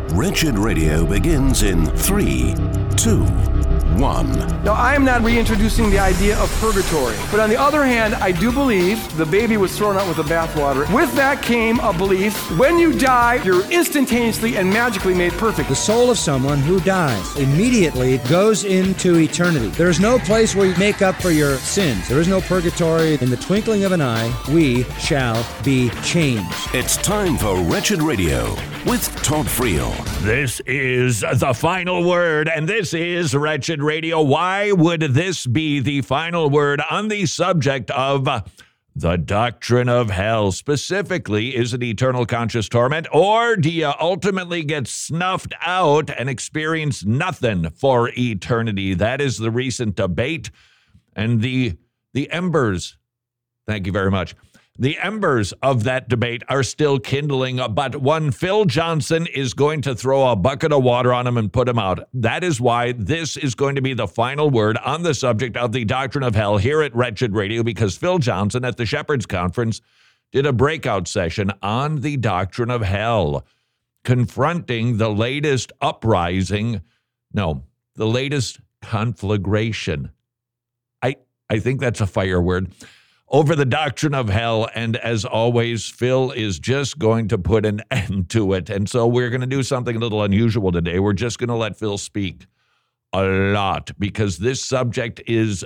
Wretched Radio begins in 3, 2, 1. Now, I am not reintroducing the idea of purgatory. But on the other hand, I do believe the baby was thrown out with the bathwater. With that came a belief, when you die, you're instantaneously and magically made perfect. The soul of someone who dies immediately goes into eternity. There is no place where you make up for your sins. There is no purgatory. In the twinkling of an eye, we shall be changed. It's time for Wretched Radio with Todd Friel. This is the final word, and this is Wretched Radio. Why would this be the final word on the subject of the doctrine of hell? Specifically, is it eternal conscious torment, or do you ultimately get snuffed out and experience nothing for eternity? That is the recent debate, and the embers, thank you very much, the embers of that debate are still kindling, but one Phil Johnson is going to throw a bucket of water on him and put him out. That is why this is going to be the final word on the subject of the doctrine of hell here at Wretched Radio, because Phil Johnson at the Shepherd's Conference did a breakout session on the doctrine of hell, confronting the latest the latest conflagration. I think that's a fire word. Over the doctrine of hell, and as always, Phil is just going to put an end to it. And so we're going to do something a little unusual today. We're just going to let Phil speak a lot, because this subject is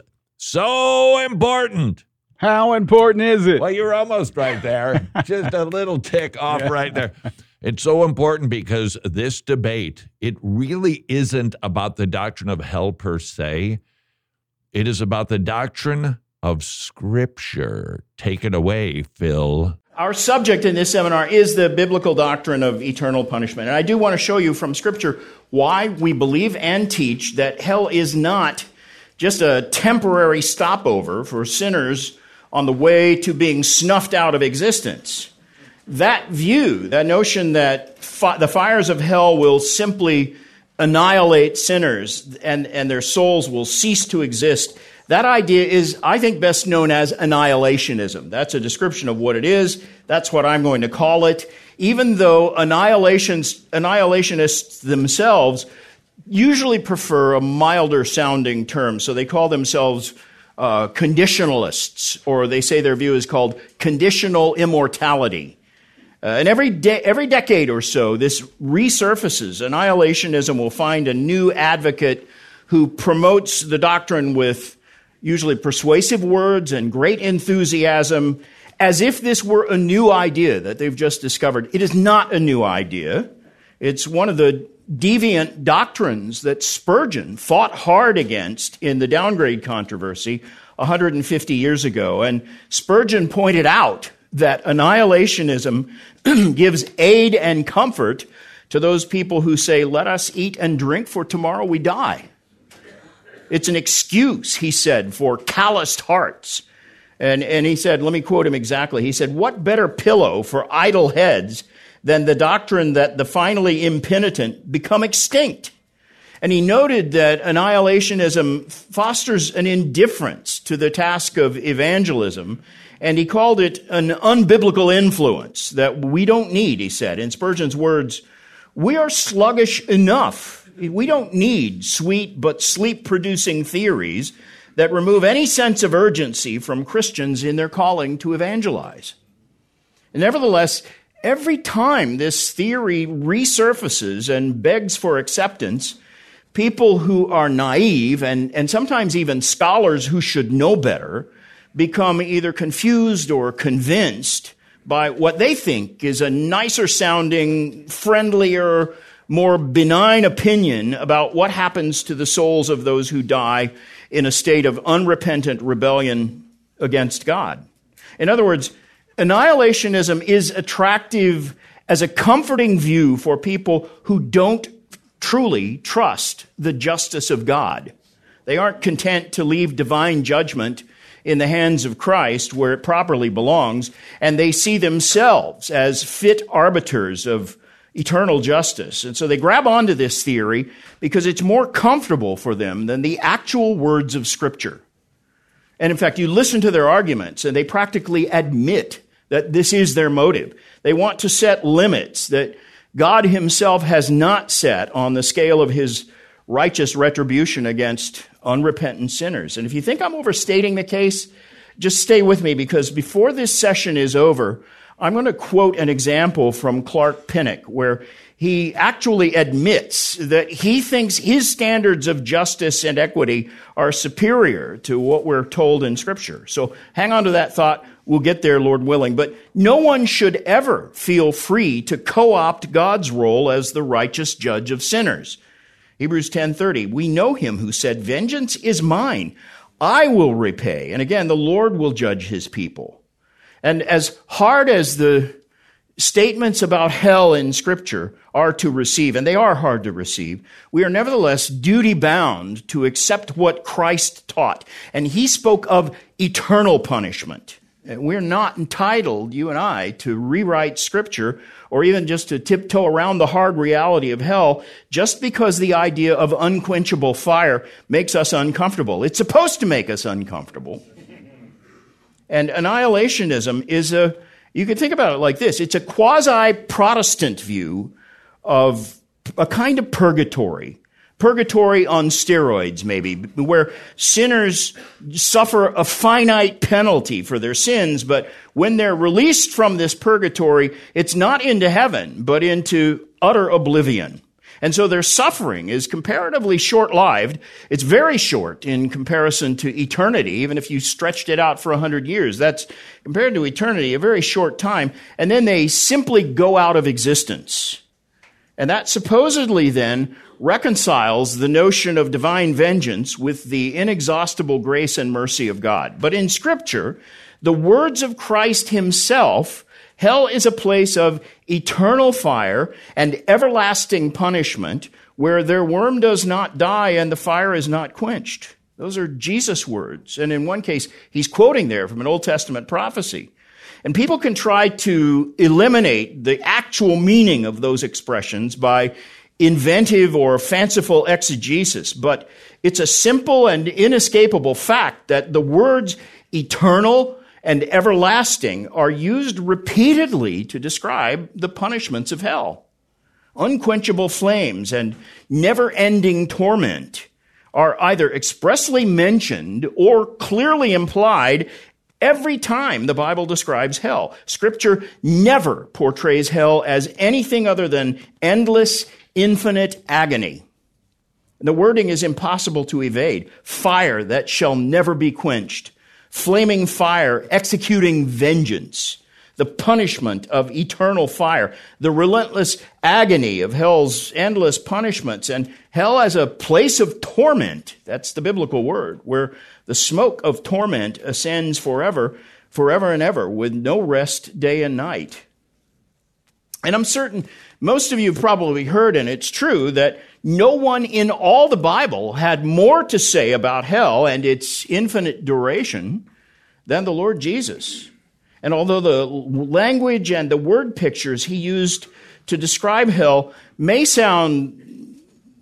so important. How important is it? Well, you're almost right there. Just a little tick off right there. It's so important because this debate, it really isn't about the doctrine of hell per se. It is about the doctrine of Scripture. Take it away, Phil. Our subject in this seminar is the biblical doctrine of eternal punishment. And I do want to show you from Scripture why we believe and teach that hell is not just a temporary stopover for sinners on the way to being snuffed out of existence. That view, that notion that the fires of hell will simply annihilate sinners and their souls will cease to exist, that idea is, I think, best known as annihilationism. That's a description of what it is. That's what I'm going to call it. Even though annihilationists themselves usually prefer a milder sounding term. So they call themselves conditionalists, or they say their view is called conditional immortality. And every decade or so, this resurfaces. Annihilationism will find a new advocate who promotes the doctrine with usually persuasive words and great enthusiasm, as if this were a new idea that they've just discovered. It is not a new idea. It's one of the deviant doctrines that Spurgeon fought hard against in the downgrade controversy 150 years ago. And Spurgeon pointed out that annihilationism gives aid and comfort to those people who say, "Let us eat and drink, for tomorrow we die." It's an excuse, he said, for calloused hearts. And he said, let me quote him exactly. He said, "What better pillow for idle heads than the doctrine that the finally impenitent become extinct?" And he noted that annihilationism fosters an indifference to the task of evangelism, and he called it an unbiblical influence that we don't need, he said. In Spurgeon's words, "We are sluggish enough. We don't need sweet but sleep-producing theories that remove any sense of urgency from Christians in their calling to evangelize." And nevertheless, every time this theory resurfaces and begs for acceptance, people who are naive and sometimes even scholars who should know better become either confused or convinced by what they think is a nicer sounding, friendlier, more benign opinion about what happens to the souls of those who die in a state of unrepentant rebellion against God. In other words, annihilationism is attractive as a comforting view for people who don't truly trust the justice of God. They aren't content to leave divine judgment in the hands of Christ where it properly belongs, and they see themselves as fit arbiters of eternal justice. And so they grab onto this theory because it's more comfortable for them than the actual words of Scripture. And in fact, you listen to their arguments, and they practically admit that this is their motive. They want to set limits that God himself has not set on the scale of his righteous retribution against unrepentant sinners. And if you think I'm overstating the case, just stay with me, because before this session is over, I'm going to quote an example from Clark Pinnock where he actually admits that he thinks his standards of justice and equity are superior to what we're told in Scripture. So hang on to that thought. We'll get there, Lord willing. But no one should ever feel free to co-opt God's role as the righteous judge of sinners. Hebrews 10:30, we know him who said, vengeance is mine, I will repay. And again, the Lord will judge his people. And as hard as the statements about hell in Scripture are to receive, and they are hard to receive, we are nevertheless duty-bound to accept what Christ taught. And he spoke of eternal punishment. And we're not entitled, you and I, to rewrite Scripture or even just to tiptoe around the hard reality of hell just because the idea of unquenchable fire makes us uncomfortable. It's supposed to make us uncomfortable. And annihilationism is you could think about it like this. It's a quasi-Protestant view of a kind of purgatory. Purgatory on steroids, maybe, where sinners suffer a finite penalty for their sins, but when they're released from this purgatory, it's not into heaven, but into utter oblivion. And so their suffering is comparatively short-lived. It's very short in comparison to eternity. Even if you stretched it out for 100 years, that's, compared to eternity, a very short time. And then they simply go out of existence. And that supposedly then reconciles the notion of divine vengeance with the inexhaustible grace and mercy of God. But in Scripture, the words of Christ himself, hell is a place of eternal fire and everlasting punishment where their worm does not die and the fire is not quenched. Those are Jesus' words. And in one case, he's quoting there from an Old Testament prophecy. And people can try to eliminate the actual meaning of those expressions by inventive or fanciful exegesis, but it's a simple and inescapable fact that the words eternal and everlasting are used repeatedly to describe the punishments of hell. Unquenchable flames and never-ending torment are either expressly mentioned or clearly implied every time the Bible describes hell. Scripture never portrays hell as anything other than endless, infinite agony. The wording is impossible to evade. Fire that shall never be quenched. Flaming fire executing vengeance. The punishment of eternal fire. The relentless agony of hell's endless punishments. And hell as a place of torment. That's the biblical word. Where the smoke of torment ascends forever and ever, with no rest day and night. And I'm certain most of you have probably heard, and it's true, that no one in all the Bible had more to say about hell and its infinite duration than the Lord Jesus. And although the language and the word pictures he used to describe hell may sound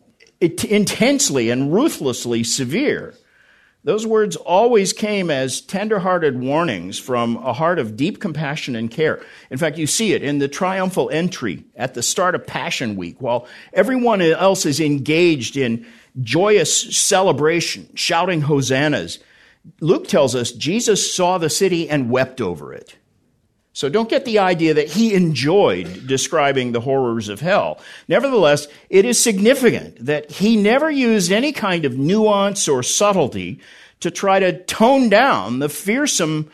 intensely and ruthlessly severe, those words always came as tender-hearted warnings from a heart of deep compassion and care. In fact, you see it in the triumphal entry at the start of Passion Week. While everyone else is engaged in joyous celebration, shouting hosannas, Luke tells us Jesus saw the city and wept over it. So don't get the idea that he enjoyed describing the horrors of hell. Nevertheless, it is significant that he never used any kind of nuance or subtlety to try to tone down the fearsome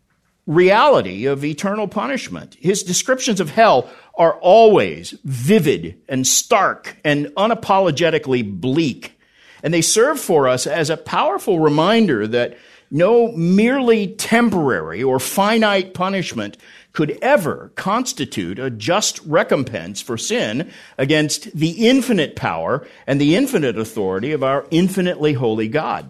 reality of eternal punishment. His descriptions of hell are always vivid and stark and unapologetically bleak. And they serve for us as a powerful reminder that no merely temporary or finite punishment could ever constitute a just recompense for sin against the infinite power and the infinite authority of our infinitely holy God.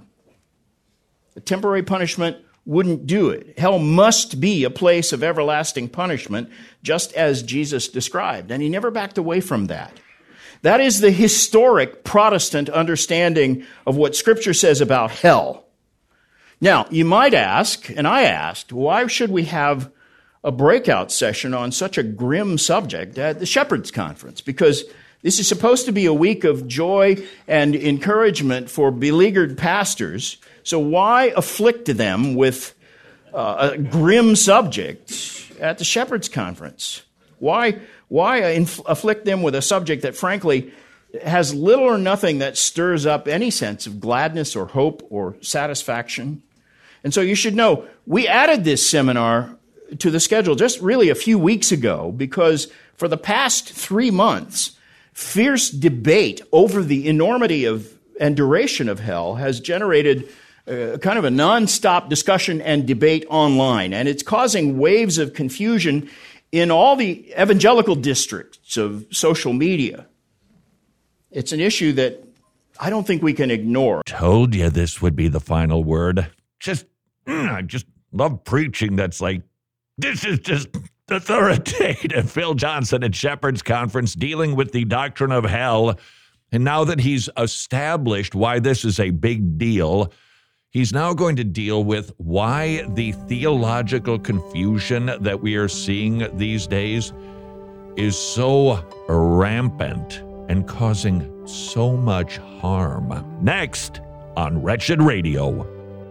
A temporary punishment wouldn't do it. Hell must be a place of everlasting punishment, just as Jesus described, and he never backed away from that. That is the historic Protestant understanding of what Scripture says about hell. Now, you might ask, and I asked, why should we have a breakout session on such a grim subject at the Shepherds Conference, because this is supposed to be a week of joy and encouragement for beleaguered pastors. So why afflict them with a grim subject at the Shepherds Conference? Why afflict them with a subject that, frankly, has little or nothing that stirs up any sense of gladness or hope or satisfaction? And so you should know, we added this seminar to the schedule just really a few weeks ago because for the past 3 months, fierce debate over the enormity of and duration of hell has generated kind of a nonstop discussion and debate online, and it's causing waves of confusion in all the evangelical districts of social media. It's an issue that I don't think we can ignore. Told you this would be the final word. I just love preaching that's like, this is just authoritative. Phil Johnson at Shepherds Conference dealing with the doctrine of hell. And now that he's established why this is a big deal, he's now going to deal with why the theological confusion that we are seeing these days is so rampant and causing so much harm. Next on Wretched Radio.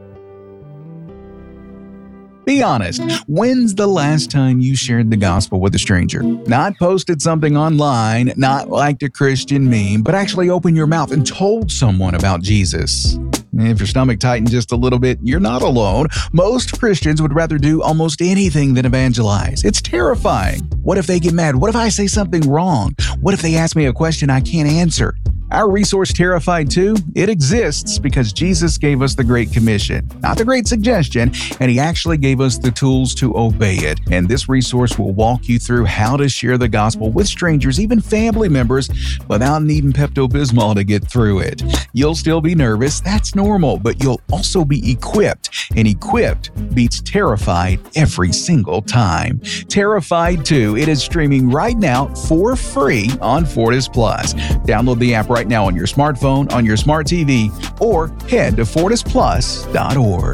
Be honest, when's the last time you shared the gospel with a stranger? Not posted something online, not liked a Christian meme, but actually opened your mouth and told someone about Jesus. If your stomach tightened just a little bit, you're not alone. Most Christians would rather do almost anything than evangelize. It's terrifying. What if they get mad? What if I say something wrong? What if they ask me a question I can't answer? Our resource, Terrified 2, it exists because Jesus gave us the Great Commission, not the Great Suggestion, and He actually gave us the tools to obey it. And this resource will walk you through how to share the gospel with strangers, even family members, without needing Pepto-Bismol to get through it. You'll still be nervous, that's normal, but you'll also be equipped, and equipped beats terrified every single time. Terrified 2, it is streaming right now for free on Fortis Plus. Download the app right now on your smartphone, on your smart TV, or head to fortisplus.org.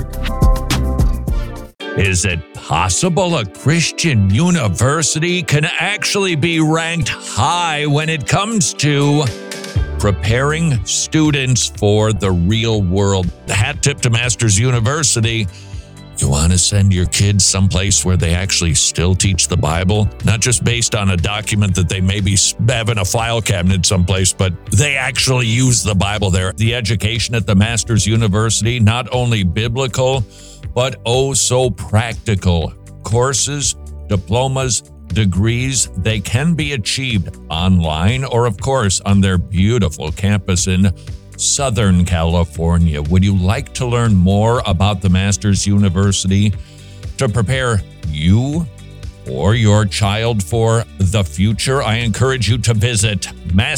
Is it possible a Christian university can actually be ranked high when it comes to preparing students for the real world? The hat tip to Masters University. You want to send your kids someplace where they actually still teach the Bible? Not just based on a document that they maybe have in a file cabinet someplace, but they actually use the Bible there. The education at the Masters University, not only biblical, but oh so practical. Courses, diplomas, degrees, they can be achieved online or, of course, on their beautiful campus in Southern California. Would you like to learn more about the Masters University to prepare you or your child for the future? I encourage you to visit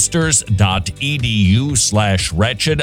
masters.edu/wretched,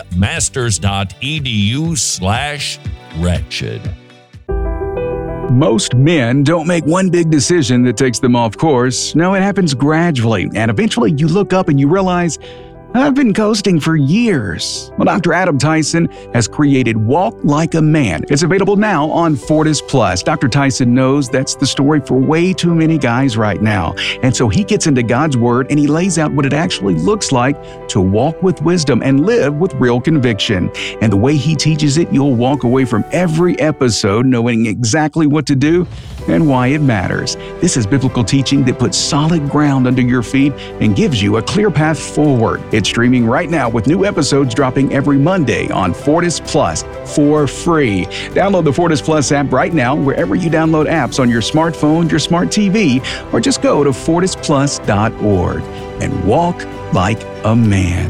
masters.edu/wretched. Most men don't make one big decision that takes them off course. No, it happens gradually, and eventually you look up and you realize, I've been coasting for years. Well, Dr. Adam Tyson has created Walk Like a Man. It's available now on Fortis Plus. Dr. Tyson knows that's the story for way too many guys right now. And so he gets into God's Word and he lays out what it actually looks like to walk with wisdom and live with real conviction. And the way he teaches it, you'll walk away from every episode knowing exactly what to do and why it matters. This is biblical teaching that puts solid ground under your feet and gives you a clear path forward. It's streaming right now with new episodes dropping every Monday on Fortis Plus for free. Download the Fortis Plus app right now wherever you download apps on your smartphone, your smart TV, or just go to fortisplus.org and walk like a man.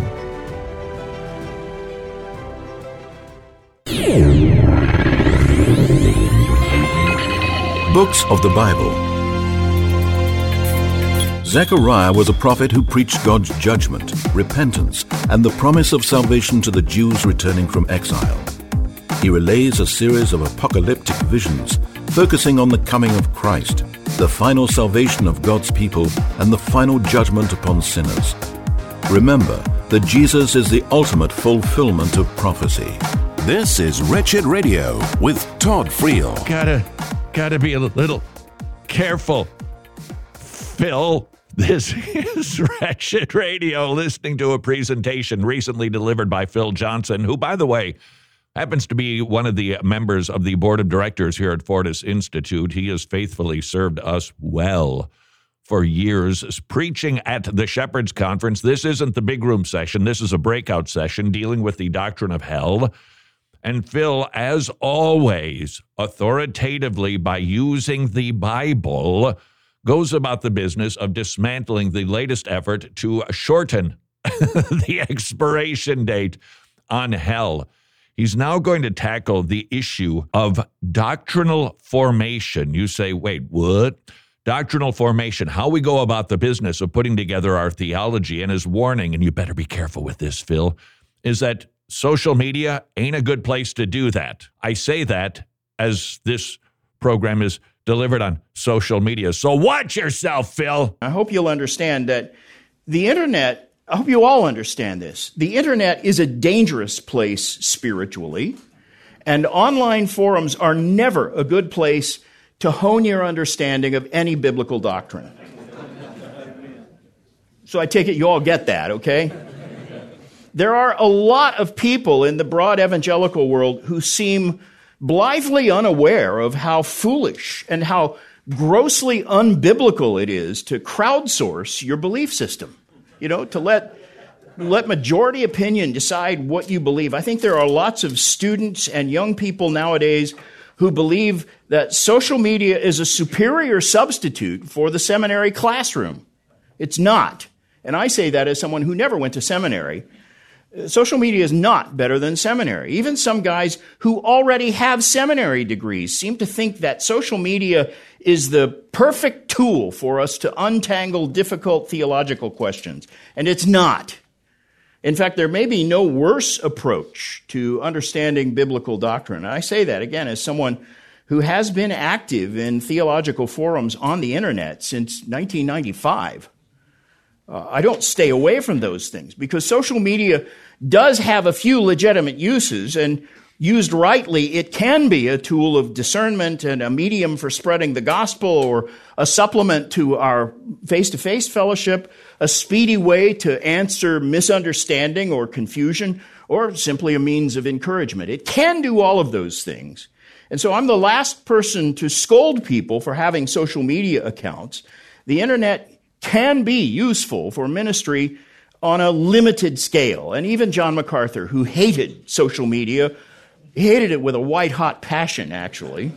Books of the Bible. Zechariah was a prophet who preached God's judgment, repentance, and the promise of salvation to the Jews returning from exile. He relays a series of apocalyptic visions focusing on the coming of Christ, the final salvation of God's people, and the final judgment upon sinners. Remember that Jesus is the ultimate fulfillment of prophecy. This is Wretched Radio with Todd Friel. Gotta be a little careful. Phil, this is Wretched Radio, listening to a presentation recently delivered by Phil Johnson, who, by the way, happens to be one of the members of the board of directors here at Fortis Institute. He has faithfully served us well for years, preaching at the Shepherd's Conference. This isn't the big room session. This is a breakout session dealing with the doctrine of hell. And Phil, as always, authoritatively by using the Bible, goes about the business of dismantling the latest effort to shorten the expiration date on hell. He's now going to tackle the issue of doctrinal formation. You say, wait, what? Doctrinal formation, how we go about the business of putting together our theology. And his warning, and you better be careful with this, Phil, is that social media ain't a good place to do that. I say that as this program is delivered on social media. So watch yourself, Phil. I hope you'll understand that the internet, I hope you all understand this. The internet is a dangerous place spiritually, and online forums are never a good place to hone your understanding of any biblical doctrine. So I take it you all get that, okay? There are a lot of people in the broad evangelical world who seem blithely unaware of how foolish and how grossly unbiblical it is to crowdsource your belief system. You know, to let majority opinion decide what you believe. I think there are lots of students and young people nowadays who believe that social media is a superior substitute for the seminary classroom. It's not. And I say that as someone who never went to seminary. Social media is not better than seminary. Even some guys who already have seminary degrees seem to think that social media is the perfect tool for us to untangle difficult theological questions. And it's not. In fact, there may be no worse approach to understanding biblical doctrine. And I say that, again, as someone who has been active in theological forums on the internet since 1995. I don't stay away from those things because social media does have a few legitimate uses, and used rightly, it can be a tool of discernment and a medium for spreading the gospel, or a supplement to our face-to-face fellowship, a speedy way to answer misunderstanding or confusion, or simply a means of encouragement. It can do all of those things. And so I'm the last person to scold people for having social media accounts. The internet can be useful for ministry on a limited scale. And even John MacArthur, who hated social media, hated it with a white-hot passion, actually,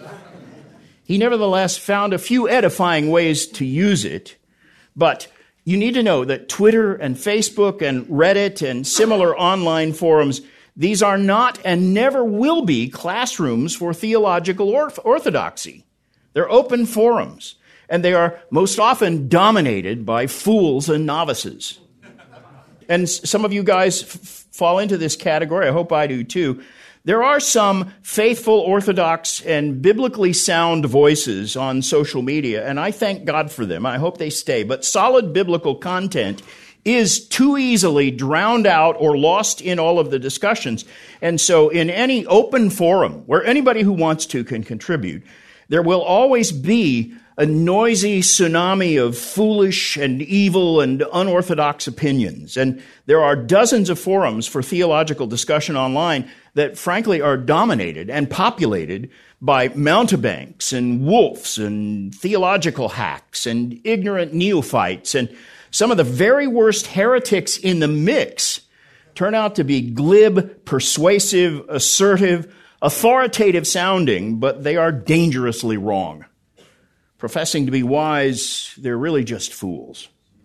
he nevertheless found a few edifying ways to use it. But you need to know that Twitter and Facebook and Reddit and similar online forums, these are not and never will be classrooms for theological orthodoxy. They're open forums, and they are most often dominated by fools and novices. And some of you guys fall into this category. I hope I do too. There are some faithful, orthodox, and biblically sound voices on social media, and I thank God for them. I hope they stay. But solid biblical content is too easily drowned out or lost in all of the discussions. And so in any open forum where anybody who wants to can contribute, there will always be a noisy tsunami of foolish and evil and unorthodox opinions. And there are dozens of forums for theological discussion online that frankly are dominated and populated by mountebanks and wolves and theological hacks and ignorant neophytes. And some of the very worst heretics in the mix turn out to be glib, persuasive, assertive, authoritative sounding, but they are dangerously wrong. Professing to be wise, they're really just fools.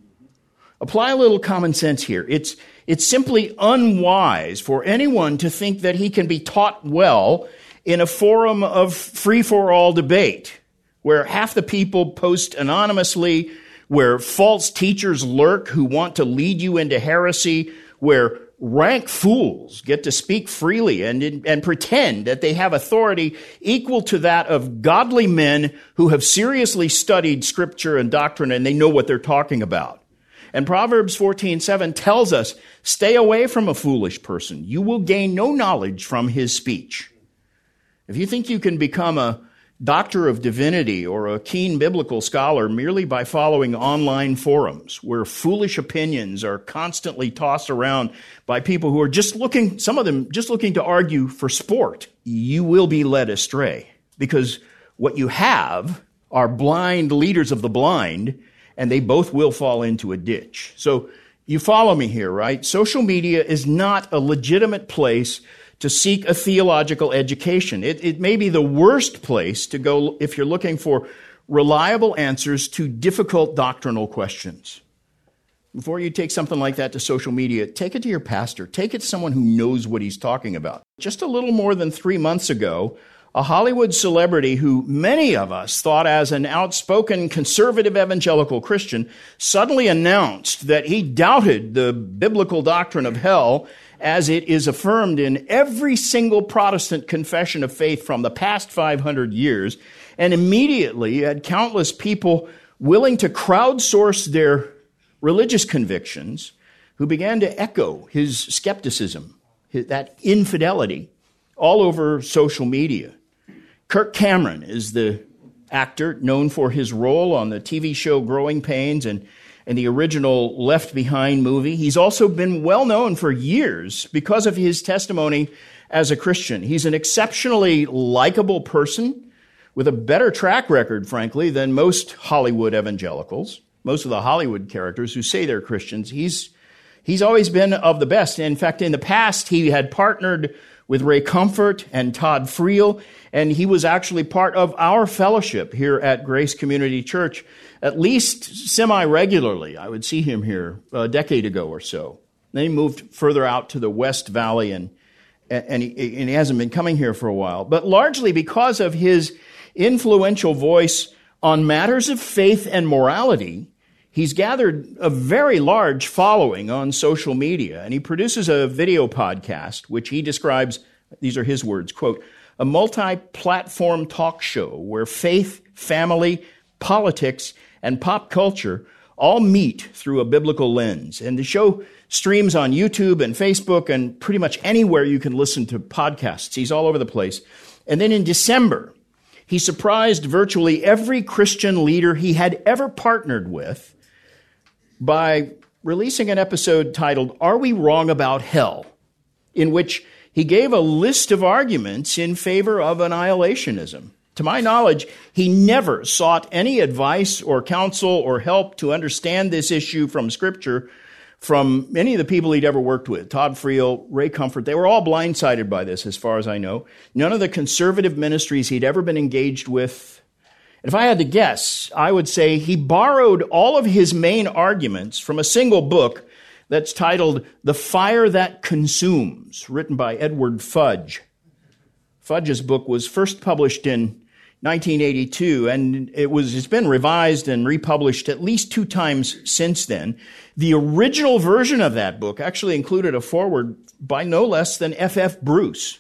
Apply a little common sense here. It's simply unwise for anyone to think that he can be taught well in a forum of free-for-all debate, where half the people post anonymously, where false teachers lurk who want to lead you into heresy, where rank fools get to speak freely and pretend that they have authority equal to that of godly men who have seriously studied Scripture and doctrine and they know what they're talking about. And Proverbs 14:7 tells us, stay away from a foolish person. You will gain no knowledge from his speech. If you think you can become a doctor of divinity or a keen biblical scholar merely by following online forums where foolish opinions are constantly tossed around by people who are just looking, some of them just looking to argue for sport, you will be led astray, because what you have are blind leaders of the blind, and they both will fall into a ditch. So you follow me here, right? Social media is not a legitimate place to seek a theological education. It may be the worst place to go if you're looking for reliable answers to difficult doctrinal questions. Before you take something like that to social media, take it to your pastor. Take it to someone who knows what he's talking about. Just a little more than 3 months ago, a Hollywood celebrity who many of us thought as an outspoken conservative evangelical Christian suddenly announced that he doubted the biblical doctrine of hell as it is affirmed in every single Protestant confession of faith from the past 500 years, and immediately had countless people willing to crowdsource their religious convictions who began to echo his skepticism, that infidelity, all over social media. Kirk Cameron is the actor known for his role on the TV show Growing Pains and the original Left Behind movie. He's also been well known for years because of his testimony as a Christian. He's an exceptionally likable person with a better track record, frankly, than most Hollywood evangelicals, most of the Hollywood characters who say they're Christians. He's always been of the best. In fact, in the past, he had partnered with Ray Comfort and Todd Friel, and he was actually part of our fellowship here at Grace Community Church, at least semi-regularly. I would see him here a decade ago or so. Then he moved further out to the West Valley, and he hasn't been coming here for a while. But largely because of his influential voice on matters of faith and morality, he's gathered a very large following on social media, and he produces a video podcast, which he describes, these are his words, quote, a multi-platform talk show where faith, family, politics, and pop culture all meet through a biblical lens. And the show streams on YouTube and Facebook and pretty much anywhere you can listen to podcasts. He's all over the place. And then in December, he surprised virtually every Christian leader he had ever partnered with by releasing an episode titled, Are We Wrong About Hell?, in which he gave a list of arguments in favor of annihilationism. To my knowledge, he never sought any advice or counsel or help to understand this issue from Scripture from any of the people he'd ever worked with. Todd Friel, Ray Comfort, they were all blindsided by this as far as I know. None of the conservative ministries he'd ever been engaged with. And if I had to guess, I would say he borrowed all of his main arguments from a single book that's titled The Fire That Consumes, written by Edward Fudge. Fudge's book was first published in 1982, and it's been revised and republished at least 2 times since then. The original version of that book actually included a foreword by no less than F.F. Bruce.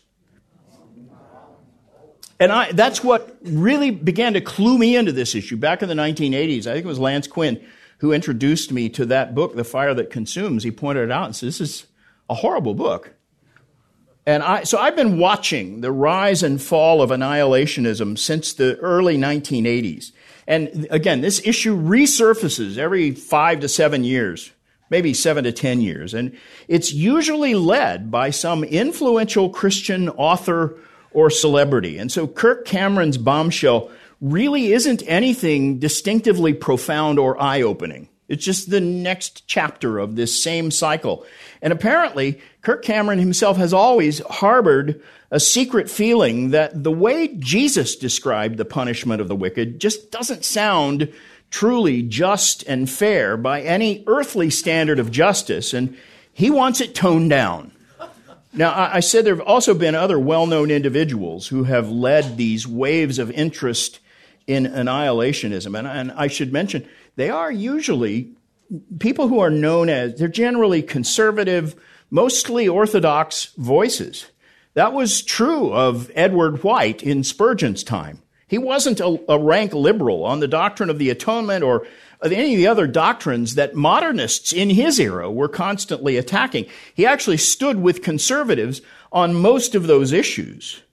And that's what really began to clue me into this issue back in the 1980s. I think it was Lance Quinn who introduced me to that book, The Fire That Consumes. He pointed it out and said, this is a horrible book. And so I've been watching the rise and fall of annihilationism since the early 1980s. And again, this issue resurfaces every 5 to 7 years, maybe 7 to 10 years. And it's usually led by some influential Christian author or celebrity. And so Kirk Cameron's bombshell really isn't anything distinctively profound or eye-opening. It's just the next chapter of this same cycle. And apparently, Kirk Cameron himself has always harbored a secret feeling that the way Jesus described the punishment of the wicked just doesn't sound truly just and fair by any earthly standard of justice, and he wants it toned down. Now, I said there have also been other well-known individuals who have led these waves of interest in annihilationism, and I should mention, they are usually people who are known as, they're generally conservative, mostly orthodox voices. That was true of Edward White in Spurgeon's time. He wasn't a rank liberal on the doctrine of the atonement or any of the other doctrines that modernists in his era were constantly attacking. He actually stood with conservatives on most of those issues.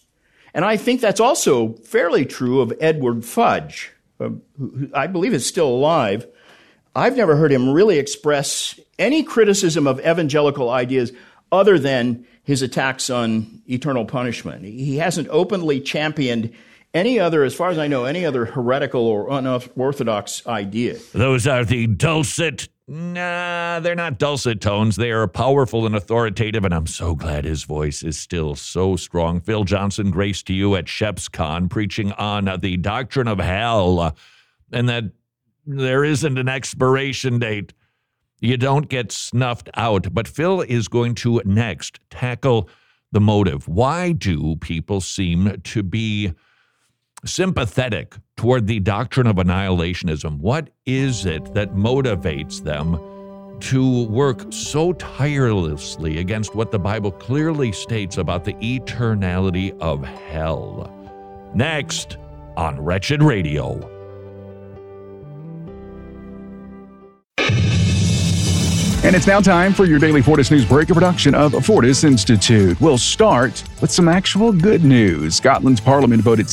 And I think that's also fairly true of Edward Fudge, who I believe is still alive. I've never heard him really express any criticism of evangelical ideas other than his attacks on eternal punishment. He hasn't openly championed any other, as far as I know, any other heretical or unorthodox idea. Those are the dulcet. Nah, they're not dulcet tones. They are powerful and authoritative, and I'm so glad his voice is still so strong. Phil Johnson, grace to you at ShepsCon, preaching on the doctrine of hell, and that there isn't an expiration date. You don't get snuffed out. But Phil is going to next tackle the motive. Why do people seem to be sympathetic toward the doctrine of annihilationism? What is it that motivates them to work so tirelessly against what the Bible clearly states about the eternality of hell? Next on Wretched Radio. And it's now time for your daily Fortis News Break, a production of Fortis Institute. We'll start with some actual good news. Scotland's parliament voted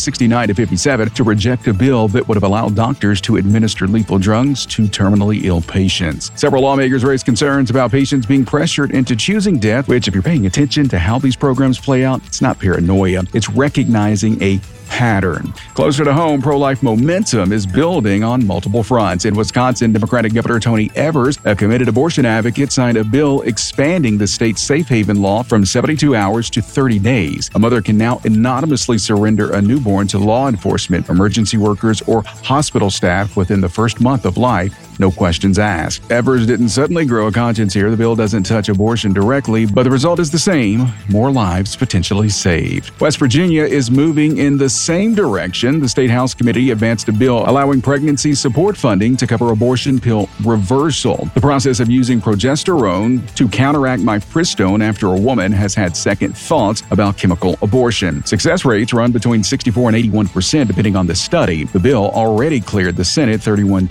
69-57 to reject a bill that would have allowed doctors to administer lethal drugs to terminally ill patients. Several lawmakers raised concerns about patients being pressured into choosing death, which, if you're paying attention to how these programs play out, it's not paranoia. It's recognizing a pattern. Closer to home, pro-life momentum is building on multiple fronts. In Wisconsin, Democratic Governor Tony Evers, a committed abortion advocate, signed a bill expanding the state's safe haven law from 72 hours to 30 days. A mother can now anonymously surrender a newborn to law enforcement, emergency workers, or hospital staff within the first month of life. No questions asked. Evers didn't suddenly grow a conscience here. The bill doesn't touch abortion directly, but the result is the same: more lives potentially saved. West Virginia is moving in the same direction. The State House Committee advanced a bill allowing pregnancy support funding to cover abortion pill reversal. The process of using progesterone to counteract mifepristone after a woman has had second thoughts about chemical abortion. Success rates run between 64 and 81% depending on the study. The bill already cleared the Senate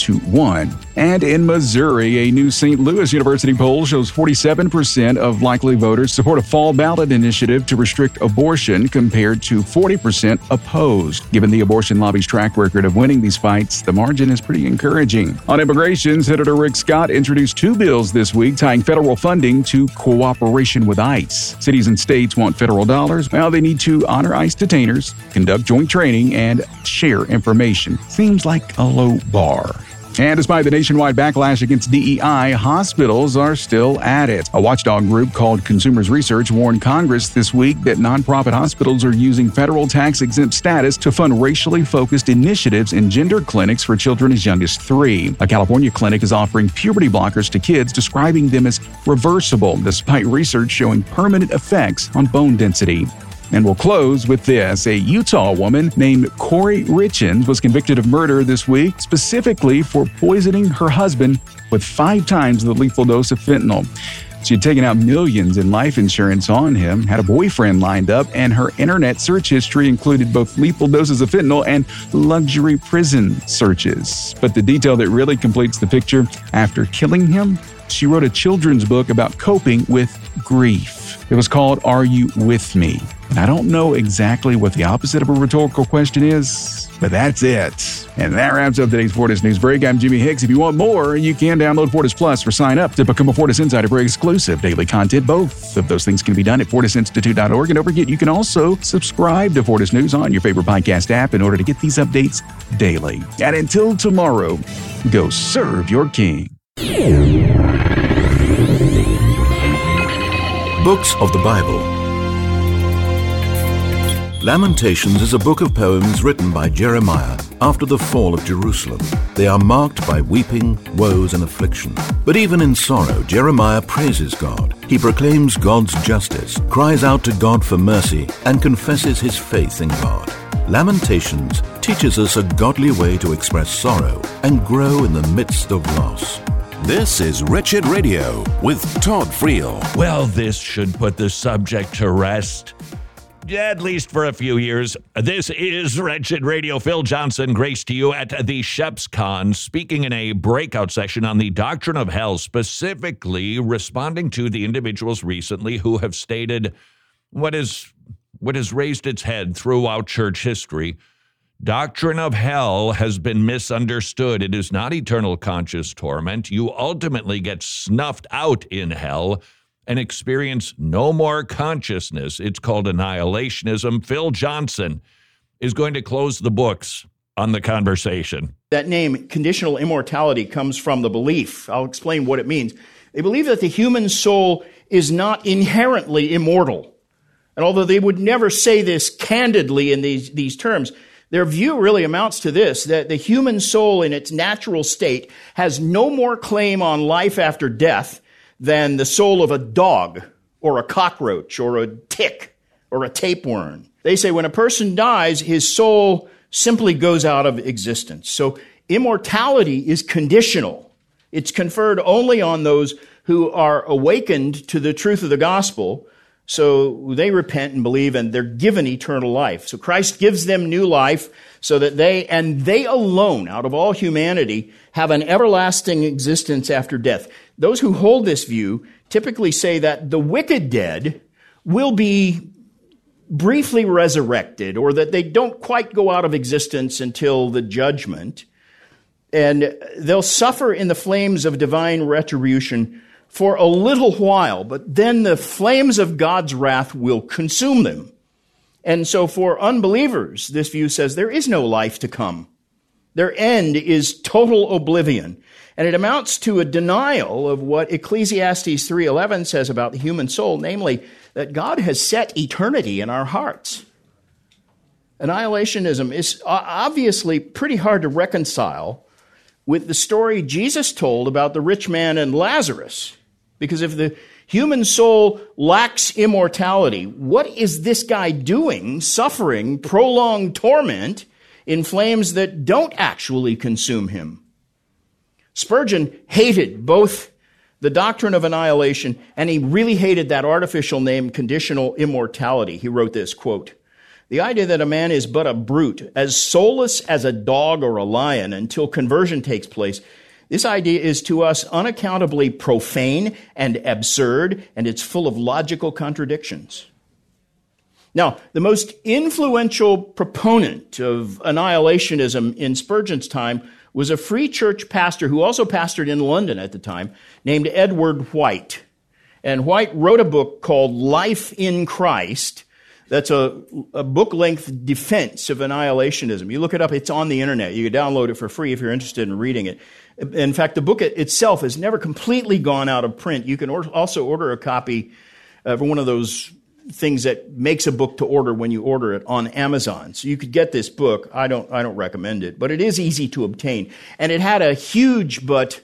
31-1. And in Missouri, a new St. Louis University poll shows 47% of likely voters support a fall ballot initiative to restrict abortion compared to 40% opposed. Given the abortion lobby's track record of winning these fights, the margin is pretty encouraging. On immigration, Senator Rick Scott introduced two bills this week tying federal funding to cooperation with ICE. Cities and states want federal dollars. Well, they need to honor ICE detainers, conduct joint training, and share information. Seems like a low bar. And despite the nationwide backlash against DEI, hospitals are still at it. A watchdog group called Consumers Research warned Congress this week that nonprofit hospitals are using federal tax-exempt status to fund racially focused initiatives in gender clinics for children as young as 3. A California clinic is offering puberty blockers to kids, describing them as reversible, despite research showing permanent effects on bone density. And we'll close with this. A Utah woman named Corey Richens was convicted of murder this week, specifically for poisoning her husband with 5 times the lethal dose of fentanyl. She had taken out millions in life insurance on him, had a boyfriend lined up, and her internet search history included both lethal doses of fentanyl and luxury prison searches. But the detail that really completes the picture, after killing him, she wrote a children's book about coping with grief. It was called Are You With Me? And I don't know exactly what the opposite of a rhetorical question is, but that's it. And that wraps up today's Fortis News Break. I'm Jimmy Hicks. If you want more, you can download Fortis Plus or sign up to become a Fortis Insider for exclusive daily content. Both of those things can be done at fortisinstitute.org. And don't forget, you can also subscribe to Fortis News on your favorite podcast app in order to get these updates daily. And until tomorrow, go serve your king. Books of the Bible. Lamentations is a book of poems written by Jeremiah after the fall of Jerusalem. They are marked by weeping, woes, and affliction. But even in sorrow, Jeremiah praises God. He proclaims God's justice, cries out to God for mercy, and confesses his faith in God. Lamentations teaches us a godly way to express sorrow and grow in the midst of loss. This is Wretched Radio with Todd Friel. Well, this should put the subject to rest, at least for a few years. This is Wretched Radio. Phil Johnson, grace to you at the ShepsCon, speaking in a breakout session on the doctrine of hell, specifically responding to the individuals recently who have stated what is what has raised its head throughout church history. Doctrine of hell has been misunderstood. It is not eternal conscious torment. You ultimately get snuffed out in hell and experience no more consciousness. It's called annihilationism. Phil Johnson is going to close the books on the conversation. That name, conditional immortality, comes from the belief. I'll explain what it means. They believe that the human soul is not inherently immortal. And although they would never say this candidly in these terms, their view really amounts to this, that the human soul in its natural state has no more claim on life after death than the soul of a dog or a cockroach or a tick or a tapeworm. They say when a person dies, his soul simply goes out of existence. So immortality is conditional. It's conferred only on those who are awakened to the truth of the gospel. So they repent and believe, and they're given eternal life. So Christ gives them new life so that they alone, out of all humanity, have an everlasting existence after death. Those who hold this view typically say that the wicked dead will be briefly resurrected, or that they don't quite go out of existence until the judgment. And they'll suffer in the flames of divine retribution for a little while, but then the flames of God's wrath will consume them. And so for unbelievers, this view says there is no life to come. Their end is total oblivion. And it amounts to a denial of what Ecclesiastes 3:11 says about the human soul, namely that God has set eternity in our hearts. Annihilationism is obviously pretty hard to reconcile with the story Jesus told about the rich man and Lazarus. Because if the human soul lacks immortality, what is this guy doing, suffering prolonged torment in flames that don't actually consume him? Spurgeon hated both the doctrine of annihilation, and he really hated that artificial name, conditional immortality. He wrote this, quote, "The idea that a man is but a brute, as soulless as a dog or a lion until conversion takes place, this idea is to us unaccountably profane and absurd, and it's full of logical contradictions." Now, the most influential proponent of annihilationism in Spurgeon's time was a free church pastor who also pastored in London at the time, named Edward White. And White wrote a book called Life in Christ. That's a book-length defense of annihilationism. You look it up, it's on the internet. You can download it for free if you're interested in reading it. In fact, the book itself has never completely gone out of print. You can also order a copy for one of those things that makes a book to order when you order it on Amazon. So you could get this book. I don't recommend it, but it is easy to obtain. And it had a huge but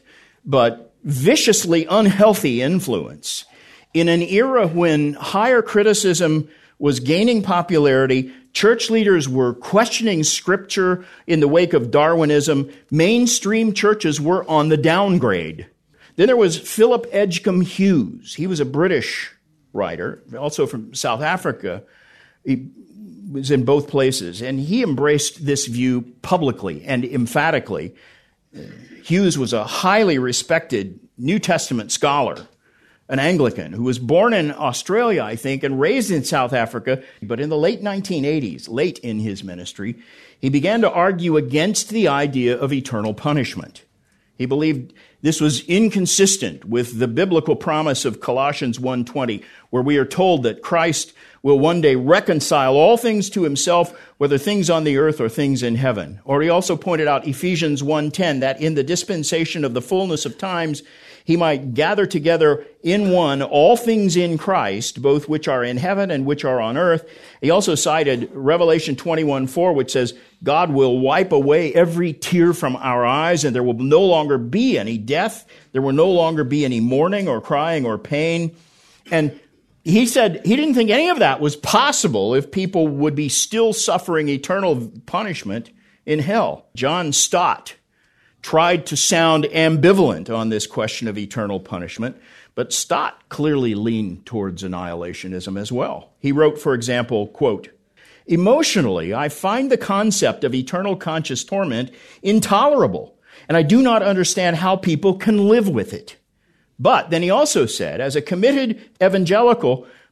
viciously unhealthy influence in an era when higher criticism was gaining popularity. Church leaders were questioning Scripture in the wake of Darwinism. Mainstream churches were on the downgrade. Then there was Philip Edgecombe Hughes. He was a British writer, also from South Africa. He was in both places, and he embraced this view publicly and emphatically. Hughes was a highly respected New Testament scholar, an Anglican, who was born in Australia, I think, and raised in South Africa. But in the late 1980s, late in his ministry, he began to argue against the idea of eternal punishment. He believed this was inconsistent with the biblical promise of Colossians 1:20, where we are told that Christ will one day reconcile all things to himself, whether things on the earth or things in heaven. Or he also pointed out Ephesians 1:10, that in the dispensation of the fullness of times, he might gather together in one all things in Christ, both which are in heaven and which are on earth. He also cited Revelation 21:4, which says, God will wipe away every tear from our eyes, and there will no longer be any death. There will no longer be any mourning or crying or pain. And he said he didn't think any of that was possible if people would be still suffering eternal punishment in hell. John Stott tried to sound ambivalent on this question of eternal punishment, but Stott clearly leaned towards annihilationism as well. He wrote, for example, quote, "Emotionally, I find the concept of eternal conscious torment intolerable, and I do not understand how people can live with it." But then he also said, as a committed evangelical,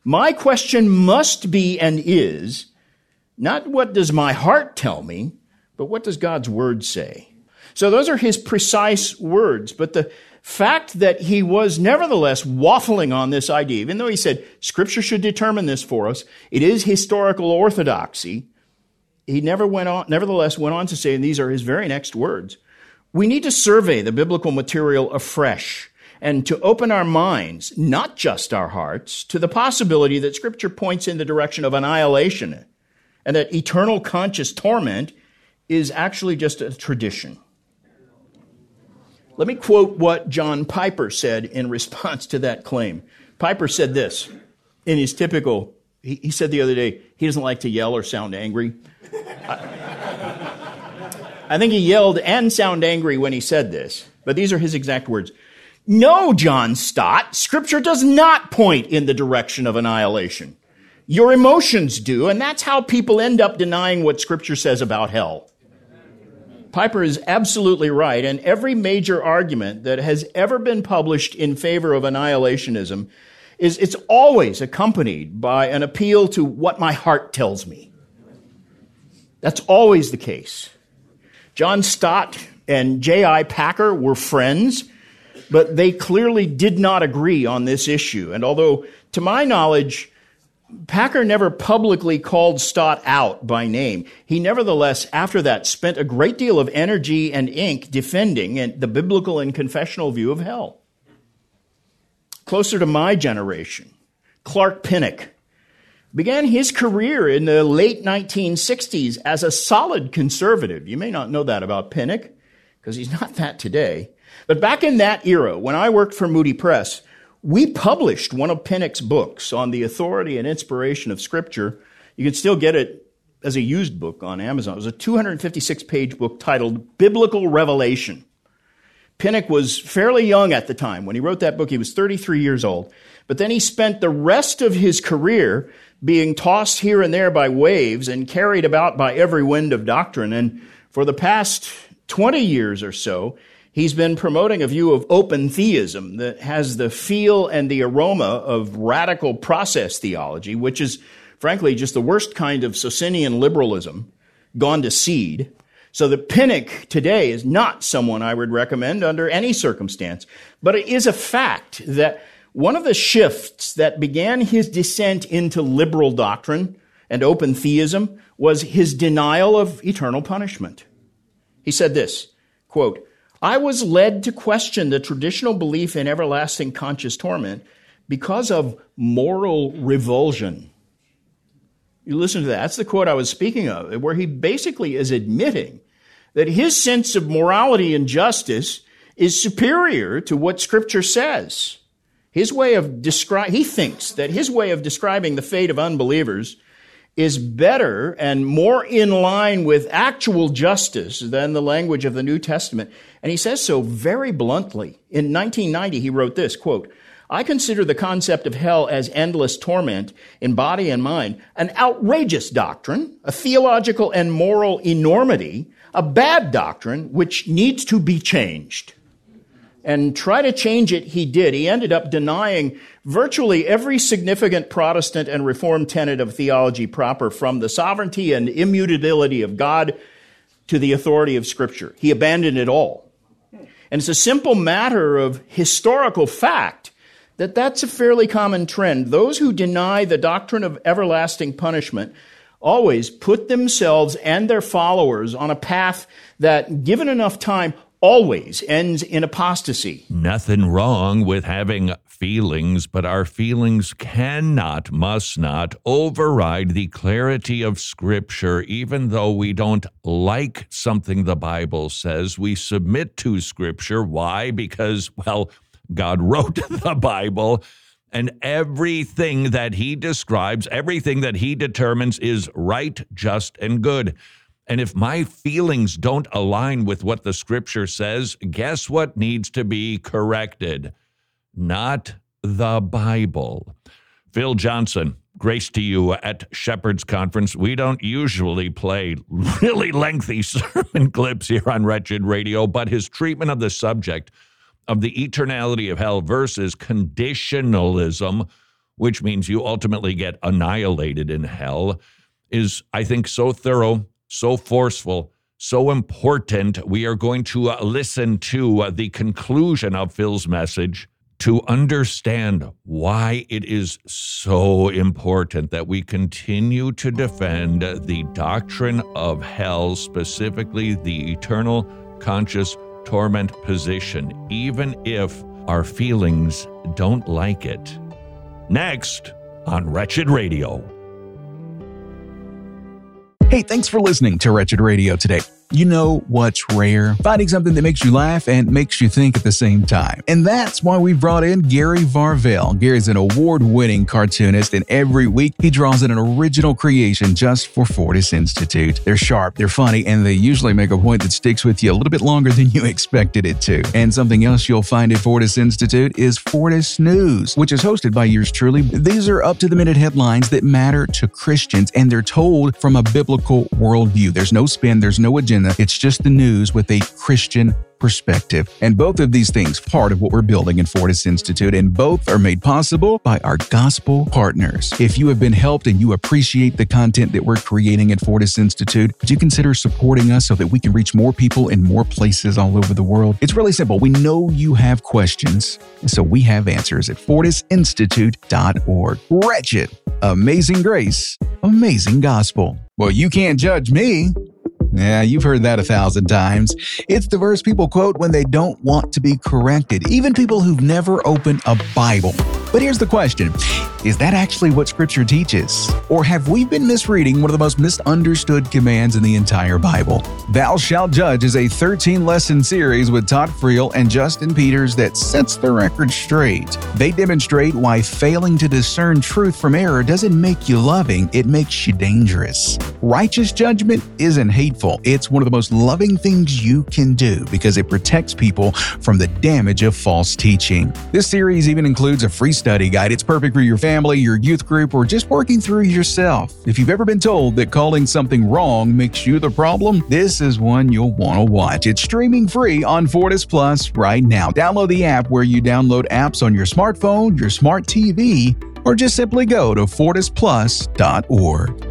My question must be and is not what does my heart tell me, but what does God's word say? So those are his precise words. But the fact that he was nevertheless waffling on this idea, even though he said Scripture should determine this for us, it is historical orthodoxy, he nevertheless went on to say, and these are his very next words, we need to survey the biblical material afresh and to open our minds, not just our hearts, to the possibility that Scripture points in the direction of annihilation and that eternal conscious torment is actually just a tradition. Let me quote what John Piper said in response to that claim. Piper said this in his typical, he said the other day, he doesn't like to yell or sound angry. I think he yelled and sounded angry when he said this, but these are his exact words. No, John Stott, Scripture does not point in the direction of annihilation. Your emotions do, and that's how people end up denying what Scripture says about hell. Piper is absolutely right, and every major argument that has ever been published in favor of annihilationism it's always accompanied by an appeal to what my heart tells me. That's always the case. John Stott and J.I. Packer were friends, but they clearly did not agree on this issue. And although, to my knowledge, Packer never publicly called Stott out by name, he nevertheless, after that, spent a great deal of energy and ink defending the biblical and confessional view of hell. Closer to my generation, Clark Pinnock began his career in the late 1960s as a solid conservative. You may not know that about Pinnock, because he's not that today. But back in that era, when I worked for Moody Press, we published one of Pinnock's books on the authority and inspiration of Scripture. You can still get it as a used book on Amazon. It was a 256-page book titled Biblical Revelation. Pinnock was fairly young at the time. When he wrote that book, he was 33 years old. But then he spent the rest of his career being tossed here and there by waves and carried about by every wind of doctrine. And for the past 20 years or so, he's been promoting a view of open theism that has the feel and the aroma of radical process theology, which is, frankly, just the worst kind of Socinian liberalism gone to seed. So that Pinnock today is not someone I would recommend under any circumstance. But it is a fact that one of the shifts that began his descent into liberal doctrine and open theism was his denial of eternal punishment. He said this, quote, I was led to question the traditional belief in everlasting conscious torment because of moral revulsion. You listen to that. That's the quote I was speaking of, where he basically is admitting that his sense of morality and justice is superior to what Scripture says. He thinks that his way of describing the fate of unbelievers is better and more in line with actual justice than the language of the New Testament. And he says so very bluntly. In 1990, he wrote this, quote, I consider the concept of hell as endless torment in body and mind an outrageous doctrine, a theological and moral enormity, a bad doctrine which needs to be changed. And try to change it, he did. He ended up denying virtually every significant Protestant and Reformed tenet of theology proper, from the sovereignty and immutability of God to the authority of Scripture. He abandoned it all. And it's a simple matter of historical fact that that's a fairly common trend. Those who deny the doctrine of everlasting punishment always put themselves and their followers on a path that, given enough time, always ends in apostasy. Nothing wrong with having feelings, but our feelings must not override the clarity of Scripture. Even though we don't like something the Bible says, we submit to Scripture. Why? Because, God wrote the Bible, and everything that he describes, everything that he determines is right, just, and good. And if my feelings don't align with what the Scripture says, guess what needs to be corrected? Not the Bible. Phil Johnson, grace to you at Shepherd's Conference. We don't usually play really lengthy sermon clips here on Wretched Radio, but his treatment of the subject of the eternality of hell versus conditionalism which means you ultimately get annihilated in hell, is, I think, so thorough, so forceful, so important. We are going to listen to the conclusion of Phil's message to understand why it is so important that we continue to defend the doctrine of hell, specifically the eternal conscious torment position, even if our feelings don't like it. Next on Wretched Radio. Hey, thanks for listening to Wretched Radio today. You know what's rare? Finding something that makes you laugh and makes you think at the same time. And that's why we brought in Gary Varvel. Gary's an award-winning cartoonist, and every week he draws in an original creation just for Fortis Institute. They're sharp, they're funny, and they usually make a point that sticks with you a little bit longer than you expected it to. And something else you'll find at Fortis Institute is Fortis News, which is hosted by yours truly. These are up-to-the-minute headlines that matter to Christians, and they're told from a biblical worldview. There's no spin, there's no agenda. It's just the news with a Christian perspective. And both of these things, part of what we're building in Fortis Institute, and both are made possible by our gospel partners. If you have been helped and you appreciate the content that we're creating at Fortis Institute, would you consider supporting us so that we can reach more people in more places all over the world? It's really simple. We know you have questions, and so we have answers at fortisinstitute.org. Wretched, amazing grace, amazing gospel. Well, you can't judge me. Yeah, you've heard that 1,000 times. It's the verse people quote when they don't want to be corrected, even people who've never opened a Bible. But here's the question. Is that actually what Scripture teaches? Or have we been misreading one of the most misunderstood commands in the entire Bible? Thou Shalt Judge is a 13-lesson series with Todd Friel and Justin Peters that sets the record straight. They demonstrate why failing to discern truth from error doesn't make you loving, it makes you dangerous. Righteous judgment isn't hateful. It's one of the most loving things you can do because it protects people from the damage of false teaching. This series even includes a free study guide. It's perfect for your family, your youth group, or just working through yourself. If you've ever been told that calling something wrong makes you the problem, this is one you'll want to watch. It's streaming free on Fortis Plus right now. Download the app where you download apps on your smartphone, your smart TV, or just simply go to fortisplus.org.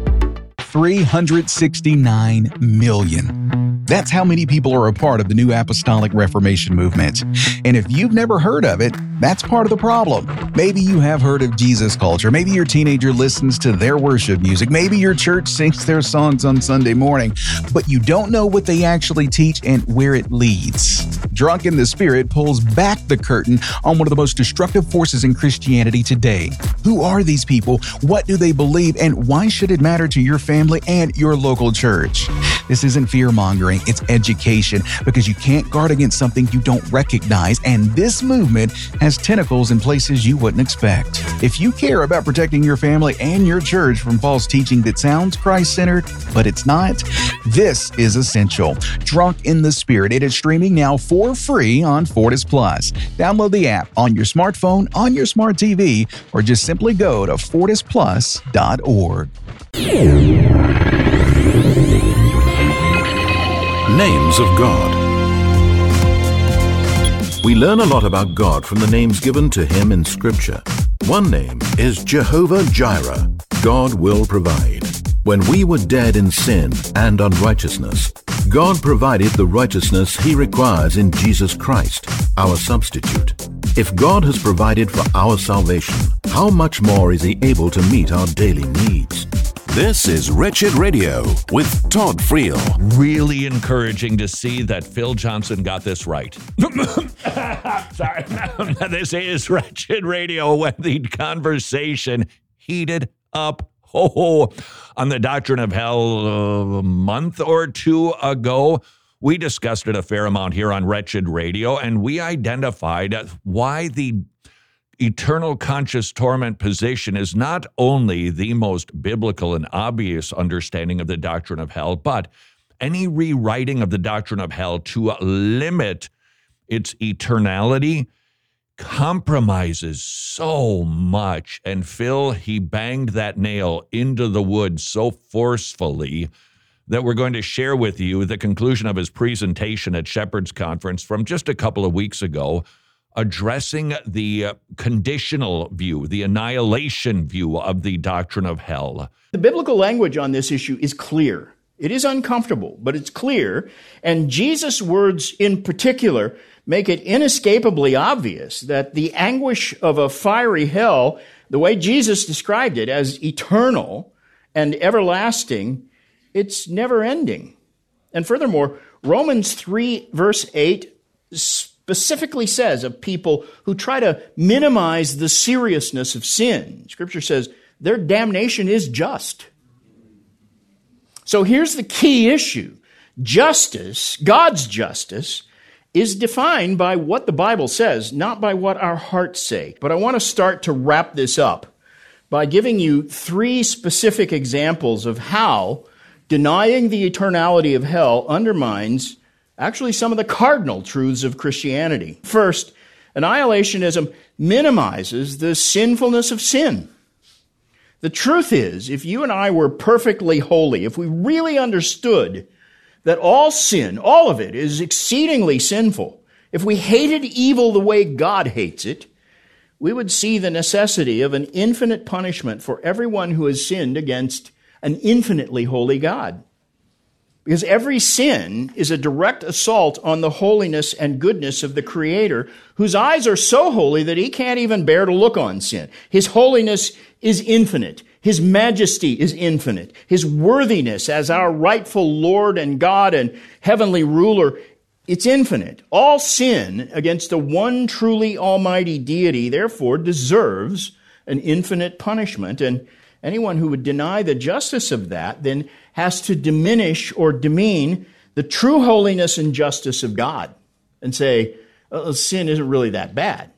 369 million. That's how many people are a part of the New Apostolic Reformation movement. And if you've never heard of it, that's part of the problem. Maybe you have heard of Jesus culture. Maybe your teenager listens to their worship music. Maybe your church sings their songs on Sunday morning, but you don't know what they actually teach and where it leads. Drunk in the Spirit pulls back the curtain on one of the most destructive forces in Christianity today. Who are these people? What do they believe? And why should it matter to your family and your local church? This isn't fear-mongering, it's education, because you can't guard against something you don't recognize, and this movement has tentacles in places you wouldn't expect. If you care about protecting your family and your church from false teaching that sounds Christ-centered, but it's not, this is essential. Drunk in the Spirit. It is streaming now for free on Fortis Plus. Download the app on your smartphone, on your smart TV, or just simply go to fortisplus.org. Names of God. We learn a lot about God from the names given to him in Scripture. One name is Jehovah Jireh. God will provide. When we were dead in sin and unrighteousness, God provided the righteousness he requires in Jesus Christ, our substitute. If God has provided for our salvation, how much more is he able to meet our daily needs? This is Wretched Radio with Todd Friel. Really encouraging to see that Phil Johnson got this right. Sorry. This is Wretched Radio when the conversation heated up on the doctrine of hell a month or two ago. We discussed it a fair amount here on Wretched Radio, and we identified why the eternal conscious torment position is not only the most biblical and obvious understanding of the doctrine of hell, but any rewriting of the doctrine of hell to limit its eternality compromises so much. And Phil, he banged that nail into the wood so forcefully that we're going to share with you the conclusion of his presentation at Shepherd's Conference from just a couple of weeks ago addressing the conditional view, the annihilation view of the doctrine of hell. The biblical language on this issue is clear. It is uncomfortable, but it's clear. And Jesus' words in particular make it inescapably obvious that the anguish of a fiery hell, the way Jesus described it as eternal and everlasting, it's never ending. And furthermore, Romans 3 verse 8 specifically says of people who try to minimize the seriousness of sin. Scripture says their damnation is just. So here's the key issue. Justice, God's justice, is defined by what the Bible says, not by what our hearts say. But I want to start to wrap this up by giving you 3 specific examples of how denying the eternality of hell undermines actually some of the cardinal truths of Christianity. First, annihilationism minimizes the sinfulness of sin. The truth is, if you and I were perfectly holy, if we really understood that all sin, all of it, is exceedingly sinful, if we hated evil the way God hates it, we would see the necessity of an infinite punishment for everyone who has sinned against an infinitely holy God. Because every sin is a direct assault on the holiness and goodness of the Creator, whose eyes are so holy that he can't even bear to look on sin. His holiness is infinite. His majesty is infinite. His worthiness as our rightful Lord and God and heavenly ruler, it's infinite. All sin against the one truly almighty deity, therefore, deserves an infinite punishment. And anyone who would deny the justice of that then has to diminish or demean the true holiness and justice of God and say, sin isn't really that bad,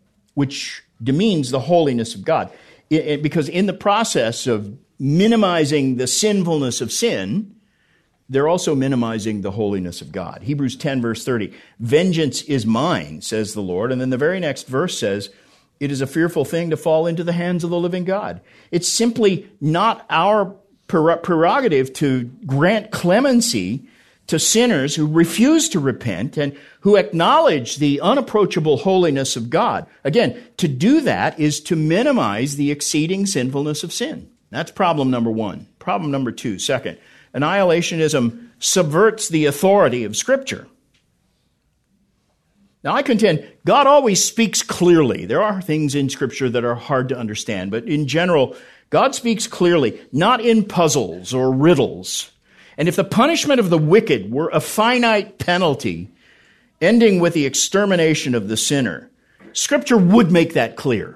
which demeans the holiness of God. Because in the process of minimizing the sinfulness of sin, they're also minimizing the holiness of God. Hebrews 10, verse 30, vengeance is mine, says the Lord. And then the very next verse says, it is a fearful thing to fall into the hands of the living God. It's simply not our prerogative to grant clemency to sinners who refuse to repent and who acknowledge the unapproachable holiness of God. Again, to do that is to minimize the exceeding sinfulness of sin. That's problem number 1. Problem number 2, second, annihilationism subverts the authority of Scripture. Now, I contend God always speaks clearly. There are things in Scripture that are hard to understand, but in general, God speaks clearly, not in puzzles or riddles. And if the punishment of the wicked were a finite penalty, ending with the extermination of the sinner, Scripture would make that clear.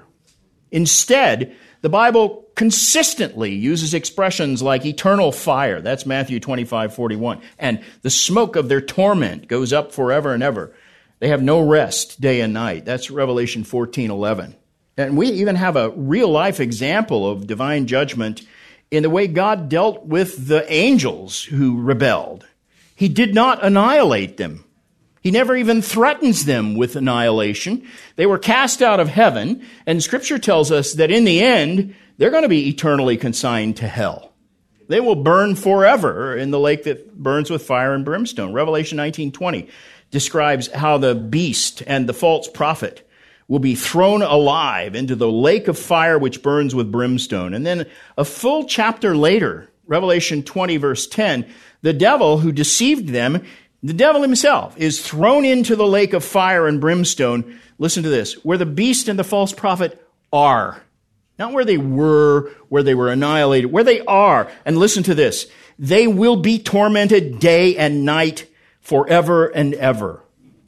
Instead, the Bible consistently uses expressions like eternal fire, that's Matthew 25:41, and the smoke of their torment goes up forever and ever. They have no rest day and night. That's Revelation 14:11. And we even have a real-life example of divine judgment in the way God dealt with the angels who rebelled. He did not annihilate them. He never even threatens them with annihilation. They were cast out of heaven, and Scripture tells us that in the end, they're going to be eternally consigned to hell. They will burn forever in the lake that burns with fire and brimstone. Revelation 19:20 describes how the beast and the false prophet will be thrown alive into the lake of fire which burns with brimstone. And then a full chapter later, Revelation 20, verse 10, the devil who deceived them, the devil himself, is thrown into the lake of fire and brimstone. Listen to this, where the beast and the false prophet are. Not where they were annihilated, where they are. And listen to this, they will be tormented day and night forever and ever.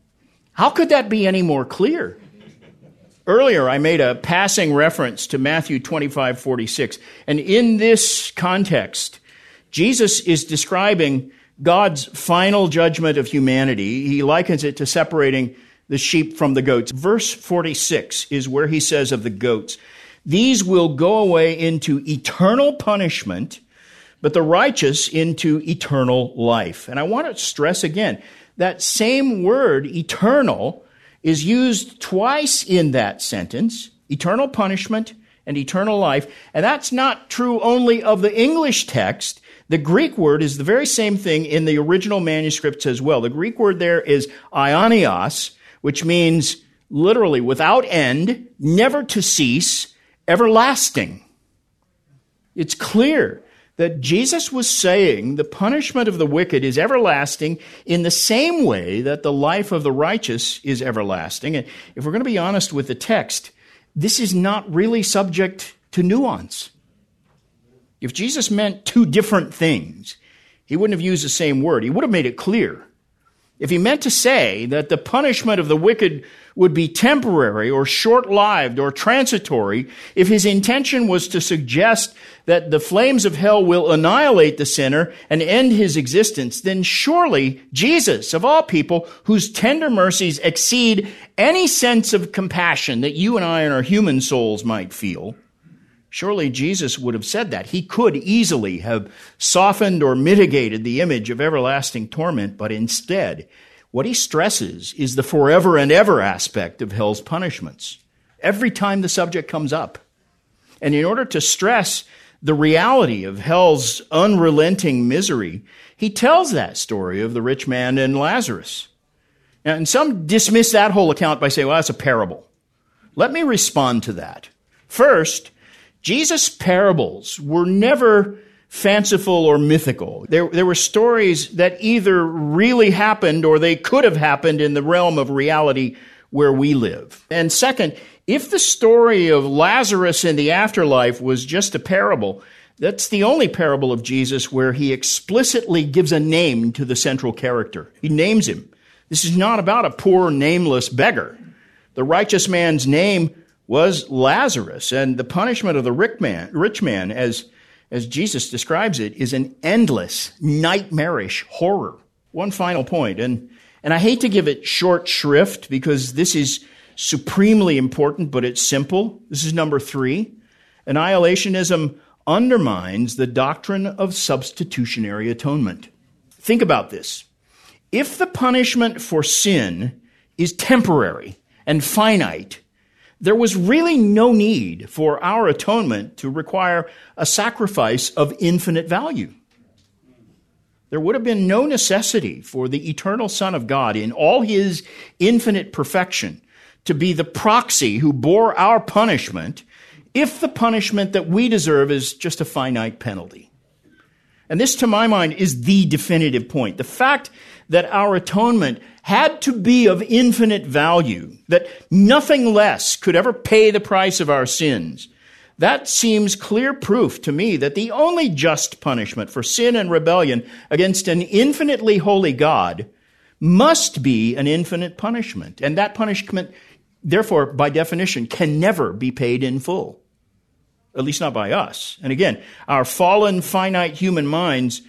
How could that be any more clear? Earlier, I made a passing reference to Matthew 25:46. And in this context, Jesus is describing God's final judgment of humanity. He likens it to separating the sheep from the goats. Verse 46 is where he says of the goats, these will go away into eternal punishment, but the righteous into eternal life. And I want to stress again, that same word, eternal, is used twice in that sentence, eternal punishment and eternal life. And that's not true only of the English text. The Greek word is the very same thing in the original manuscripts as well. The Greek word there is aionios, which means literally without end, never to cease, everlasting. It's clear that Jesus was saying the punishment of the wicked is everlasting in the same way that the life of the righteous is everlasting. And if we're going to be honest with the text, this is not really subject to nuance. If Jesus meant two different things, he wouldn't have used the same word. He would have made it clear. If he meant to say that the punishment of the wicked would be temporary or short-lived or transitory, if his intention was to suggest that the flames of hell will annihilate the sinner and end his existence, then surely Jesus, of all people, whose tender mercies exceed any sense of compassion that you and I in our human souls might feel, surely Jesus would have said that. He could easily have softened or mitigated the image of everlasting torment, but instead, what he stresses is the forever and ever aspect of hell's punishments every time the subject comes up. And in order to stress the reality of hell's unrelenting misery, he tells that story of the rich man and Lazarus. And some dismiss that whole account by saying, well, that's a parable. Let me respond to that. First, Jesus' parables were never fanciful or mythical. There were stories that either really happened or they could have happened in the realm of reality where we live. And second, if the story of Lazarus in the afterlife was just a parable, that's the only parable of Jesus where he explicitly gives a name to the central character. He names him. This is not about a poor, nameless beggar. The righteous man's name was Lazarus, and the punishment of the rich man, as Jesus describes it, is an endless, nightmarish horror. One final point, and I hate to give it short shrift because this is supremely important, but it's simple. This is number 3. Annihilationism undermines the doctrine of substitutionary atonement. Think about this. If the punishment for sin is temporary and finite, there was really no need for our atonement to require a sacrifice of infinite value. There would have been no necessity for the eternal Son of God in all his infinite perfection to be the proxy who bore our punishment if the punishment that we deserve is just a finite penalty. And this, to my mind, is the definitive point. The fact that our atonement had to be of infinite value, that nothing less could ever pay the price of our sins, that seems clear proof to me that the only just punishment for sin and rebellion against an infinitely holy God must be an infinite punishment. And that punishment, therefore, by definition, can never be paid in full, at least not by us. And again, our fallen, finite human minds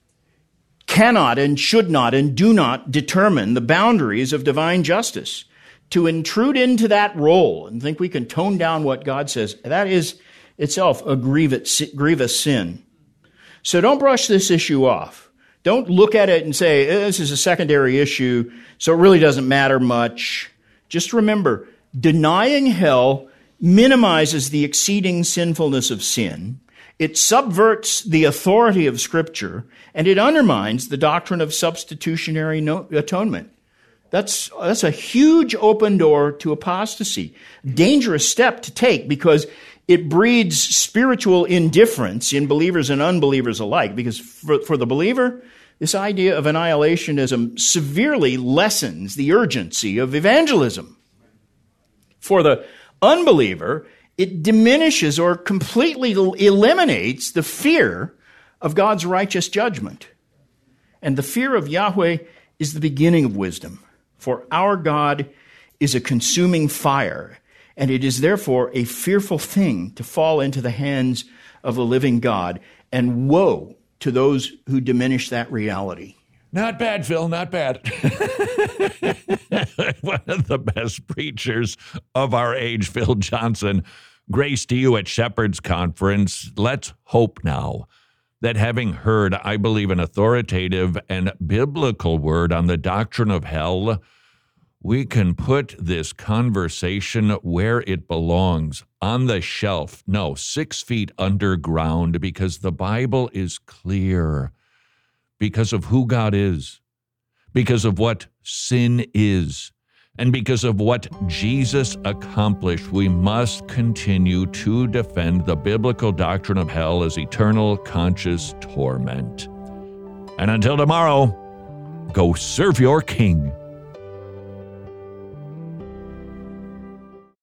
cannot and should not and do not determine the boundaries of divine justice. To intrude into that role and think we can tone down what God says, that is itself a grievous sin. So don't brush this issue off. Don't look at it and say, this is a secondary issue, so it really doesn't matter much. Just remember, denying hell minimizes the exceeding sinfulness of sin. It subverts the authority of Scripture, and it undermines the doctrine of substitutionary atonement. That's a huge open door to apostasy. Dangerous step to take because it breeds spiritual indifference in believers and unbelievers alike. Because for the believer, this idea of annihilationism severely lessens the urgency of evangelism. For the unbeliever, it diminishes or completely eliminates the fear of God's righteous judgment. And the fear of Yahweh is the beginning of wisdom. For our God is a consuming fire, and it is therefore a fearful thing to fall into the hands of the living God. And woe to those who diminish that reality. Not bad, Phil, not bad. One of the best preachers of our age, Phil Johnson. Grace to you at Shepherd's Conference. Let's hope now that having heard, I believe, an authoritative and biblical word on the doctrine of hell, we can put this conversation where it belongs, on the shelf. No, 6 feet underground, because the Bible is clear. Because of who God is, because of what sin is, And because of what Jesus accomplished, we must continue to defend the biblical doctrine of hell as eternal conscious torment. And until tomorrow, go serve your King.